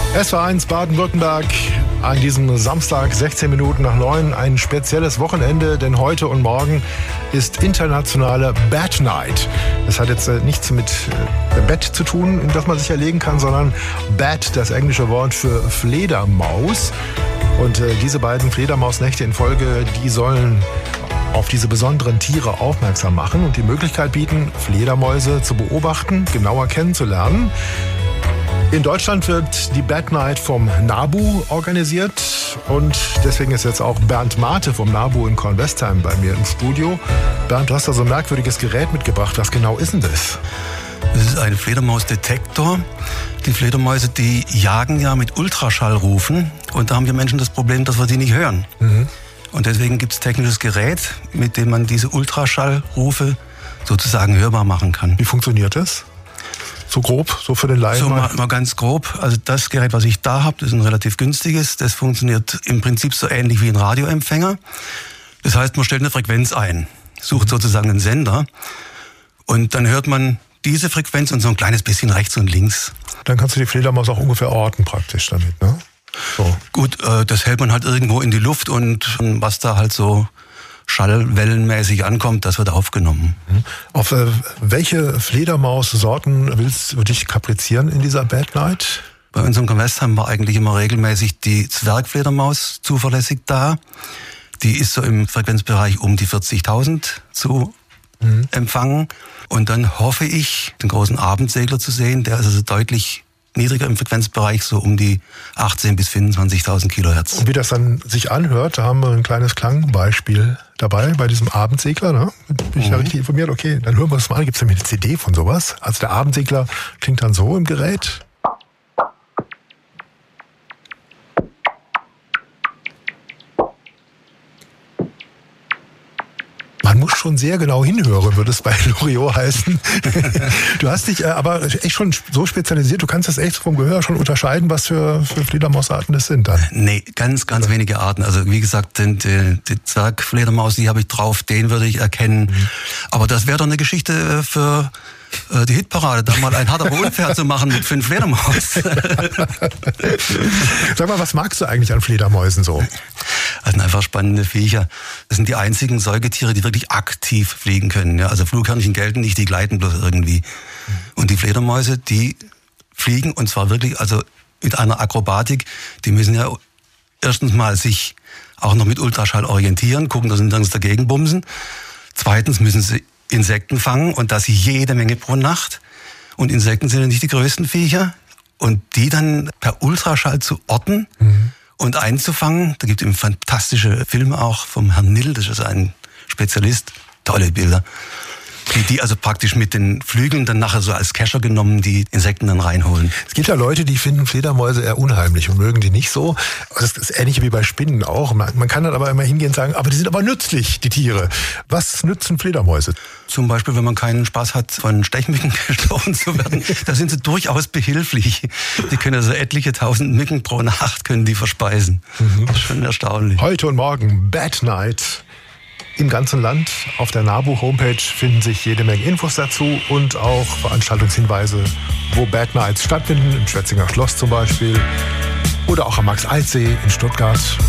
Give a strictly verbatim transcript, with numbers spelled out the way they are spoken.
S W R eins Baden-Württemberg an diesem Samstag, sechzehn Minuten nach neun, ein spezielles Wochenende, denn heute und morgen ist internationale Bat Night. Das hat jetzt nichts mit Bett zu tun, in das man sich erlegen kann, sondern Bat, das englische Wort für Fledermaus. Und äh, diese beiden Fledermausnächte in Folge, die sollen auf diese besonderen Tiere aufmerksam machen und die Möglichkeit bieten, Fledermäuse zu beobachten, genauer kennenzulernen. In Deutschland wird die Bat Night vom NABU organisiert und deswegen ist jetzt auch Bernd Mate vom NABU in Kornwestheim bei mir im Studio. Bernd, du hast da so ein merkwürdiges Gerät mitgebracht. Was genau ist denn das? Das ist ein Fledermausdetektor. Die Fledermäuse, die jagen ja mit Ultraschallrufen und da haben wir Menschen das Problem, dass wir die nicht hören. Mhm. Und deswegen gibt es technisches Gerät, mit dem man diese Ultraschallrufe sozusagen hörbar machen kann. Wie funktioniert das? So grob, so für den Laien? So mal, mal ganz grob. Also das Gerät, was ich da habe, das ist ein relativ günstiges. Das funktioniert im Prinzip so ähnlich wie ein Radioempfänger. Das heißt, man stellt eine Frequenz ein, sucht sozusagen einen Sender und dann hört man diese Frequenz und so ein kleines bisschen rechts und links. Dann kannst du die Fledermaus auch ungefähr orten praktisch damit, ne? So. Gut, äh, das hält man halt irgendwo in die Luft und was da halt so schallwellenmäßig ankommt, das wird aufgenommen. Auf äh, welche Fledermaussorten willst du dich kaprizieren in dieser Bat Night? Bei uns in Kornwestheim war eigentlich immer regelmäßig die Zwergfledermaus zuverlässig da. Die ist so im Frequenzbereich um die vierzigtausend zu mhm. empfangen. Und dann hoffe ich, den großen Abendsegler zu sehen. Der ist also deutlich niedriger im Frequenzbereich, so um die achtzehntausend bis fünfundzwanzigtausend Kilohertz. Und wie das dann sich anhört, da haben wir ein kleines Klangbeispiel dabei bei diesem Abendsegler. Ne? Bin ich mhm. da richtig informiert? Okay, dann hören wir das mal an. Gibt es nämlich eine C D von sowas? Also der Abendsegler klingt dann so im Gerät. Man muss schon sehr genau hinhören, würde es bei Loriot heißen. Du hast dich äh, aber echt schon so spezialisiert, du kannst das echt vom Gehör schon unterscheiden, was für, für Fledermausarten das sind dann. Nee, ganz, ganz ja. wenige Arten. Also wie gesagt, die, die, die Zwergfledermaus, die habe ich drauf, den würde ich erkennen. Mhm. Aber das wäre doch eine Geschichte für äh, die Hitparade, da mal ein harter Unfall zu machen mit fünf Fledermaus. Sag mal, was magst du eigentlich an Fledermäusen so? Das sind einfach spannende Viecher. Das sind die einzigen Säugetiere, die wirklich aktiv fliegen können. Ja, also Flughörnchen gelten nicht, die gleiten bloß irgendwie. Und die Fledermäuse, die fliegen und zwar wirklich also mit einer Akrobatik. Die müssen ja erstens mal sich auch noch mit Ultraschall orientieren, gucken, dass sie nirgends dagegen bumsen. Zweitens müssen sie Insekten fangen und das jede Menge pro Nacht. Und Insekten sind ja nicht die größten Viecher. Und die dann per Ultraschall zu orten, mhm. und einzufangen. Da gibt es eben fantastische Filme auch vom Herrn Nill, das ist ein Spezialist, tolle Bilder. Die, die also praktisch mit den Flügeln dann nachher so als Kescher genommen die Insekten dann reinholen. Es gibt ja Leute, die finden Fledermäuse eher unheimlich und mögen die nicht so. Das ist ähnlich wie bei Spinnen auch. Man, man kann dann aber immer hingehen und sagen, aber die sind aber nützlich, die Tiere. Was nützen Fledermäuse? Zum Beispiel, wenn man keinen Spaß hat, von Stechmücken gestochen zu werden, da sind sie durchaus behilflich. Die können also etliche tausend Mücken pro Nacht können die verspeisen. Mhm. Das ist schon erstaunlich. Heute und morgen Bat Night. Im ganzen Land. Auf der NABU-Homepage finden sich jede Menge Infos dazu und auch Veranstaltungshinweise, wo Bat Nights stattfinden, im Schwetzinger Schloss zum Beispiel oder auch am Max-Alt-See in Stuttgart.